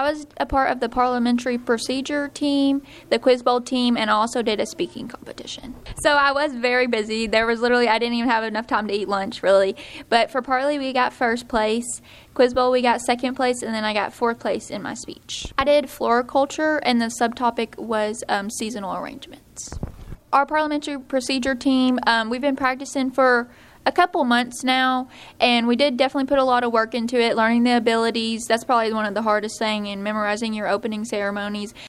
I was a part of the parliamentary procedure team, the Quiz Bowl team, and also did a speaking competition. So I was very busy. There was literally, I didn't even have enough time to eat lunch, really. But for Parley, we got first place. Quiz Bowl, we got second place, and then I got fourth place in my speech. I did floriculture, and the subtopic was seasonal arrangements. Our parliamentary procedure team, we've been practicing for a couple months now, and we did definitely put a lot of work into it, learning the abilities. That's probably one of the hardest things, in memorizing your opening ceremonies.